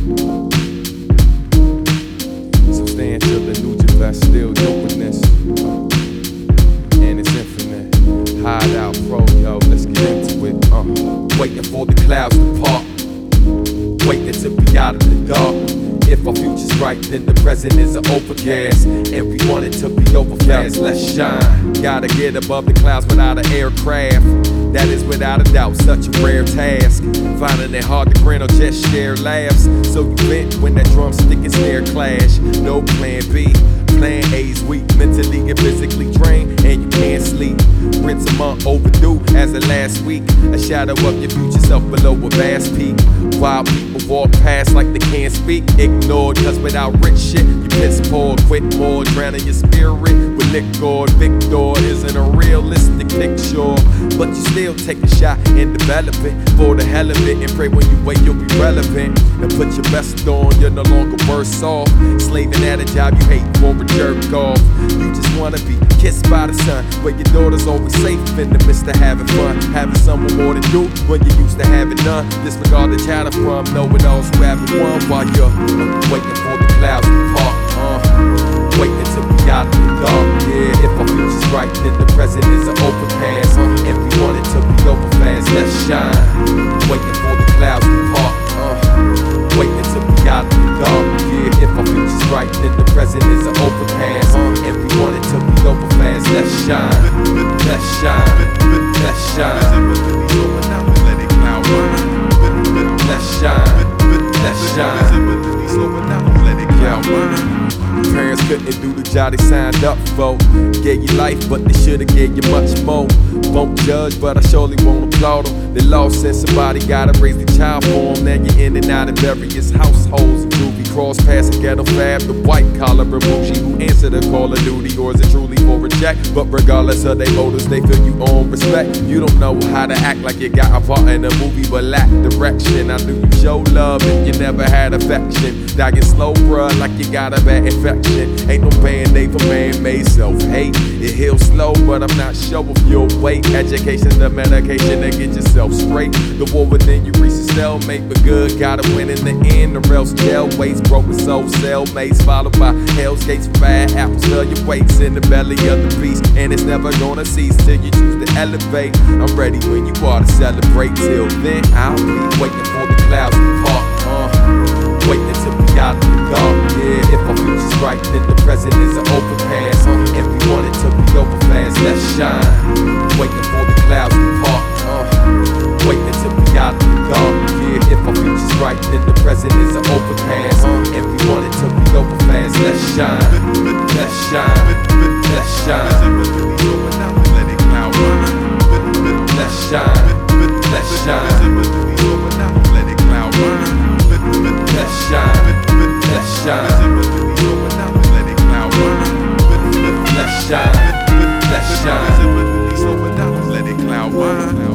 Substantial and Nugent still dopiness, and it's infinite. Hideout Pro, yo, let's get into it. Waiting for the clouds to part, waiting to be out of the dark. If our future's right, then the present is an overcast, and we want it to be over fast. Let's shine. Gotta get above the clouds without an aircraft. That is without a doubt such a rare task. Finding it hard to grin or just share laughs. So you vent when that drumstick and snare clash. No plan B, plan A's weak. Mentally and physically drained, and you can't sleep. Rinse a month overdue as of last week. A shadow of your future self below a vast peak. While people walk past like they can't speak. Ignored, cause without rich shit, you piss poor. Quit more, drowning your spirit with liquor. Victor isn't a realistic picture, but you still take a shot and develop it for the hell of it, and pray when you wait you'll be relevant. And put your best on, you're no longer worse off. Slaving at a job you hate for a jerk off. You just wanna be kissed by the sun, where your daughter's always safe in the midst of having fun. Having someone more to do when you used to having none. Disregard the chatter from knowing those who haven't won, while you're waiting for the clouds to part. Waiting to be out of the dark. Yeah, if our future's right, then the present is an overpass, and we want it to be over fast. Let's shine. Waiting for the clouds to part. Waiting to be out of the dark. Yeah, if our future's right, then the present is an overpass, and we want it to be over fast. Let's shine. Let's shine. Let's shine. Let it cloud burn. Let's shine. Let's shine. Let it cloud burn. Parents couldn't do the job they signed up for. Gave you life, but they should've gave you much more. Won't judge, but I surely won't applaud them. They lost since somebody gotta raise the child for them. Now you're in and out of various households. Juvie cross passing ghetto fab, the white collar or bougie who answer the call of duty, or is it truly for a check? But regardless of their motives, they feel you own respect. You don't know how to act like you got a part in a movie, but lack direction. I knew you show love and you never had affection. Dying slow, bruh, like you got a bad infection. Ain't no band-aid for man-made self-hate. It heals slow, but I'm not sure if you'll wait. Education, the medication to get yourself straight. The war within you reach a stalemate, but good gotta win in the end, or else jail waits. Broken soul cellmates, followed by hell's gates for bad apples. Fill your weights in the belly of the beast, and it's never gonna cease till you choose to elevate. I'm ready when you are to celebrate. Till then, I'll be waiting for the clouds to part. Waiting to be out of the dark. Yeah, if our future's right, then the present is an overpass, and we want it to be over fast. Let's shine. Waiting for the clouds to part. Waiting to be out of the dark. Yeah, if our future's right, then the present is an overpass, and we want it to be over fast. Let's shine. Let's shine. Let's shine. Let it cloud burn. Let's shine. Let's shine. Let it cloud burn. Let's shine. Let's shine. Let it cloud burn. Let's shine. Let's shine. Let it cloud burn.